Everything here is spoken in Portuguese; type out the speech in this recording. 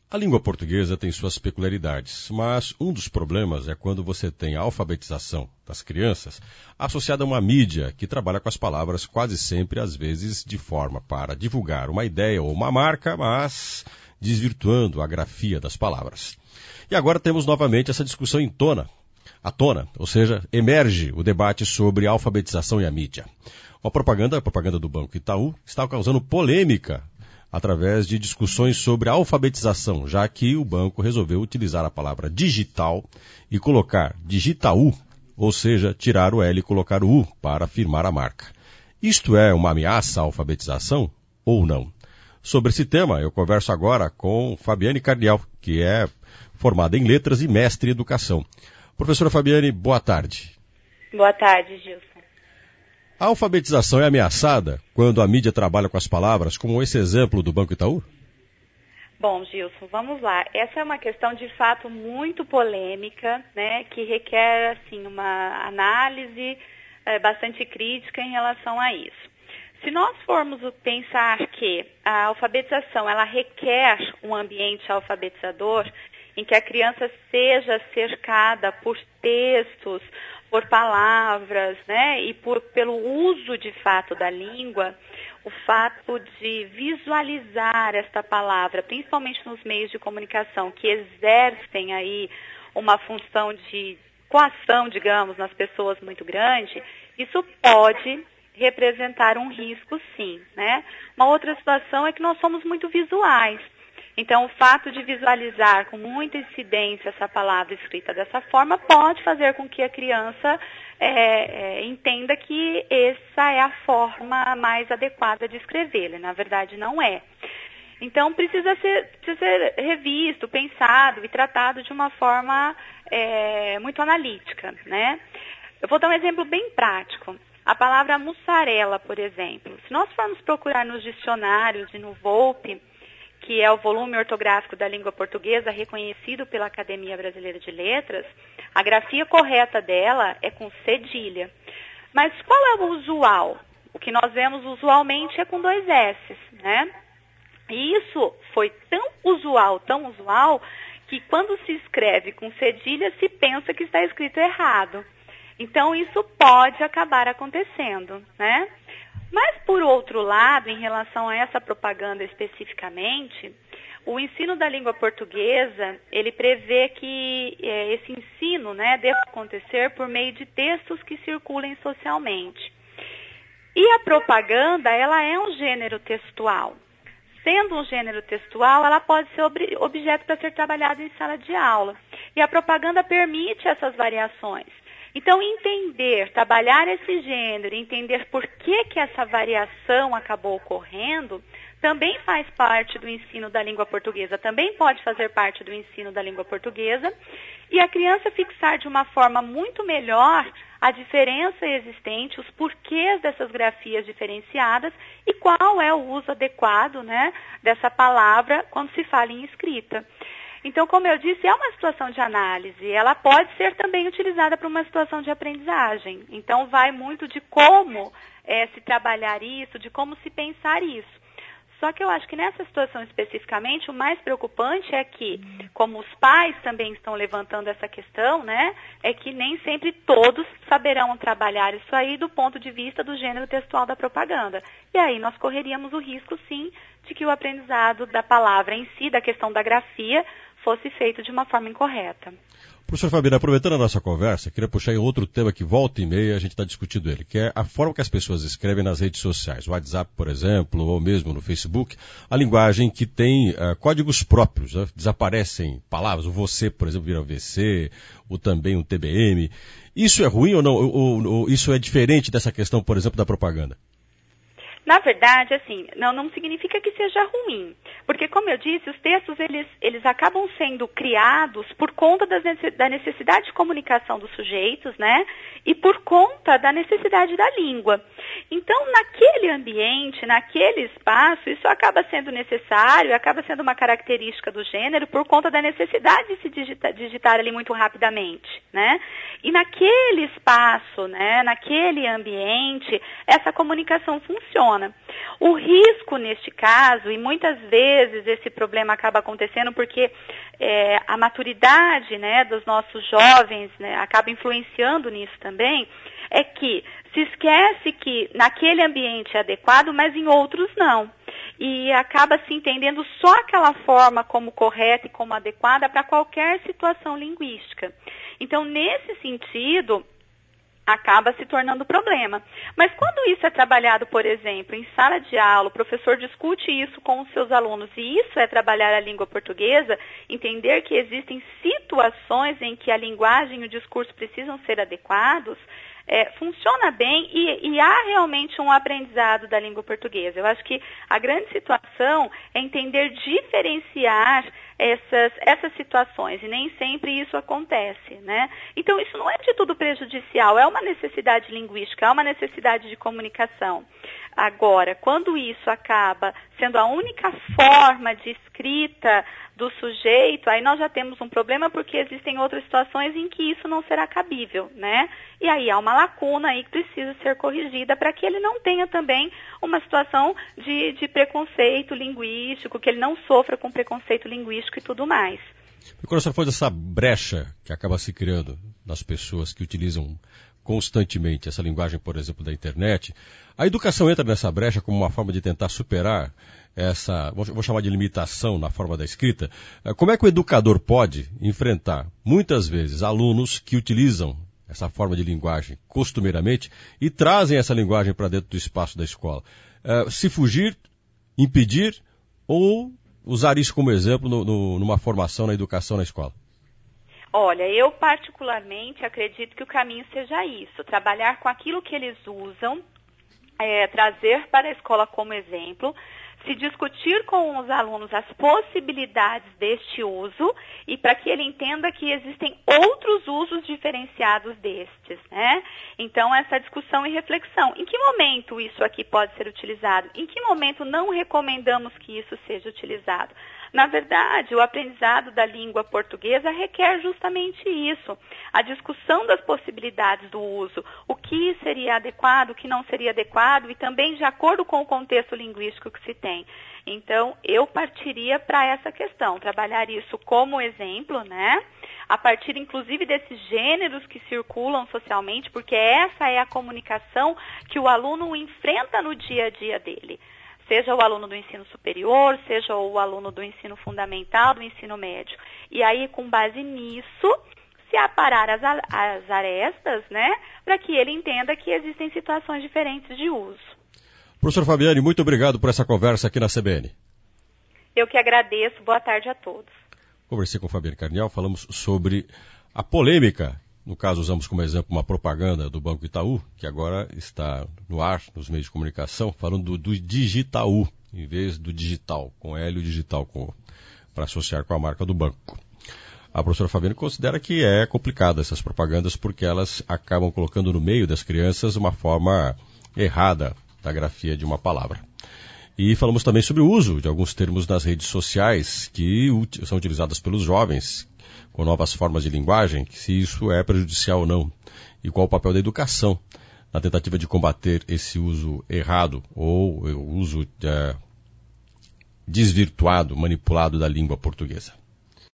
A língua portuguesa tem suas peculiaridades, mas um dos problemas é quando você tem a alfabetização das crianças associada a uma mídia que trabalha com as palavras quase sempre, às vezes, de forma para divulgar uma ideia ou uma marca, mas desvirtuando a grafia das palavras. E agora temos novamente essa discussão à tona, ou seja, emerge o debate sobre a alfabetização e a mídia. A propaganda do Banco Itaú está causando polêmica através de discussões sobre a alfabetização, já que o banco resolveu utilizar a palavra digital e colocar Digitaú, ou seja, tirar o L e colocar o U para firmar a marca. Isto é uma ameaça à alfabetização ou não? Sobre esse tema, eu converso agora com Fabiane Cardial, que é formada em Letras e mestre em Educação. Professora Fabiane, boa tarde. Boa tarde, Gilson. A alfabetização é ameaçada quando a mídia trabalha com as palavras, como esse exemplo do Banco Itaú? Bom, Gilson, vamos lá. Essa é uma questão de fato muito polêmica, né, que requer assim, uma análise bastante crítica em relação a isso. Se nós formos pensar que a alfabetização ela requer um ambiente alfabetizador em que a criança seja cercada por textos, por palavras, né, e pelo uso de fato da língua, o fato de visualizar esta palavra, principalmente nos meios de comunicação que exercem aí uma função de coação, digamos, nas pessoas muito grande, isso pode representar um risco, sim, né? Uma outra situação é que nós somos muito visuais. Então, o fato de visualizar com muita incidência essa palavra escrita dessa forma pode fazer com que a criança entenda que essa é a forma mais adequada de escrever. Na verdade, não é. Então, precisa ser revisto, pensado e tratado de uma forma muito analítica, né? Eu vou dar um exemplo bem prático. A palavra mussarela, por exemplo. Se nós formos procurar nos dicionários e no Volpe, que é o volume ortográfico da língua portuguesa reconhecido pela Academia Brasileira de Letras, a grafia correta dela é com cedilha. Mas qual é o usual? O que nós vemos usualmente é com 2 S, né? E isso foi tão usual, que quando se escreve com cedilha, se pensa que está escrito errado. Então, isso pode acabar acontecendo, né? Mas, por outro lado, em relação a essa propaganda especificamente, o ensino da língua portuguesa, ele prevê que esse ensino, né, deve acontecer por meio de textos que circulem socialmente. E a propaganda, ela é um gênero textual. Sendo um gênero textual, ela pode ser objeto para ser trabalhado em sala de aula. E a propaganda permite essas variações. Então, trabalhar esse gênero, entender por que essa variação acabou ocorrendo, também faz parte do ensino da língua portuguesa, também pode fazer parte do ensino da língua portuguesa, e a criança fixar de uma forma muito melhor a diferença existente, os porquês dessas grafias diferenciadas e qual é o uso adequado, né, dessa palavra quando se fala em escrita. Então, como eu disse, é uma situação de análise. Ela pode ser também utilizada para uma situação de aprendizagem. Então, vai muito de como se trabalhar isso, de como se pensar isso. Só que eu acho que nessa situação especificamente, o mais preocupante é que, como os pais também estão levantando essa questão, né, é que nem sempre todos saberão trabalhar isso aí do ponto de vista do gênero textual da propaganda. E aí nós correríamos o risco, sim, de que o aprendizado da palavra em si, da questão da grafia, fosse feito de uma forma incorreta. Professor Fabiano, aproveitando a nossa conversa, queria puxar em outro tema que volta e meia a gente está discutindo ele, que é a forma que as pessoas escrevem nas redes sociais, o WhatsApp, por exemplo, ou mesmo no Facebook, a linguagem que tem códigos próprios, né? Desaparecem palavras, o você, por exemplo, vira VC, ou também um TBM. Isso é ruim ou não? Ou isso é diferente dessa questão, por exemplo, da propaganda? Na verdade, assim, não significa que seja ruim, porque, como eu disse, os textos, eles acabam sendo criados por conta da necessidade de comunicação dos sujeitos, né, e por conta da necessidade da língua. Então, naquele ambiente, naquele espaço, isso acaba sendo necessário, acaba sendo uma característica do gênero por conta da necessidade de se digitar ali muito rapidamente, né, e naquele espaço, né, naquele ambiente, essa comunicação funciona. funciona. O risco neste caso, e muitas vezes esse problema acaba acontecendo porque a maturidade, né, dos nossos jovens, né, acaba influenciando nisso também, é que se esquece que naquele ambiente é adequado, mas em outros não. E acaba se entendendo só aquela forma como correta e como adequada para qualquer situação linguística. Então, nesse sentido, acaba se tornando problema. Mas quando isso é trabalhado, por exemplo, em sala de aula, o professor discute isso com os seus alunos, e isso é trabalhar a língua portuguesa, entender que existem situações em que a linguagem e o discurso precisam ser adequados, funciona bem e há realmente um aprendizado da língua portuguesa. Eu acho que a grande situação é entender diferenciar essas situações, e nem sempre isso acontece, né? Então, isso não é de tudo prejudicial, é uma necessidade linguística, é uma necessidade de comunicação. Agora, quando isso acaba sendo a única forma de escrita do sujeito, aí nós já temos um problema, porque existem outras situações em que isso não será cabível, né? E aí há uma lacuna aí que precisa ser corrigida para que ele não tenha também uma situação de preconceito linguístico, que ele não sofra com preconceito linguístico e tudo mais. E quando você falou dessa brecha que acaba se criando nas pessoas que utilizam constantemente essa linguagem, por exemplo, da internet, a educação entra nessa brecha como uma forma de tentar superar essa, vou chamar de limitação na forma da escrita. Como é que o educador pode enfrentar, muitas vezes, alunos que utilizam essa forma de linguagem costumeiramente e trazem essa linguagem para dentro do espaço da escola? Se fugir, impedir ou usar isso como exemplo numa formação na educação na escola? Olha, eu particularmente acredito que o caminho seja isso, trabalhar com aquilo que eles usam, trazer para a escola como exemplo, se discutir com os alunos as possibilidades deste uso e para que ele entenda que existem outros usos diferenciados destes, né? Então, essa discussão e reflexão. Em que momento isso aqui pode ser utilizado? Em que momento não recomendamos que isso seja utilizado? Na verdade, o aprendizado da língua portuguesa requer justamente isso, a discussão das possibilidades do uso, o que seria adequado, o que não seria adequado e também de acordo com o contexto linguístico que se tem. Então, eu partiria para essa questão, trabalhar isso como exemplo, né? A partir, inclusive, desses gêneros que circulam socialmente, porque essa é a comunicação que o aluno enfrenta no dia a dia dele. Seja o aluno do ensino superior, seja o aluno do ensino fundamental, do ensino médio. E aí, com base nisso, se aparar as arestas, né, para que ele entenda que existem situações diferentes de uso. Professor Fabiane, muito obrigado por essa conversa aqui na CBN. Eu que agradeço. Boa tarde a todos. Conversei com Fabiane Carniel, falamos sobre a polêmica. No caso, usamos como exemplo uma propaganda do Banco Itaú, que agora está no ar, nos meios de comunicação, falando do Digitaú, em vez do digital, com L, o digital, para associar com a marca do banco. A professora Fabiane considera que é complicado essas propagandas, porque elas acabam colocando no meio das crianças uma forma errada da grafia de uma palavra. E falamos também sobre o uso de alguns termos nas redes sociais que são utilizadas pelos jovens, com novas formas de linguagem, se isso é prejudicial ou não, e qual o papel da educação na tentativa de combater esse uso errado ou o uso desvirtuado, manipulado da língua portuguesa.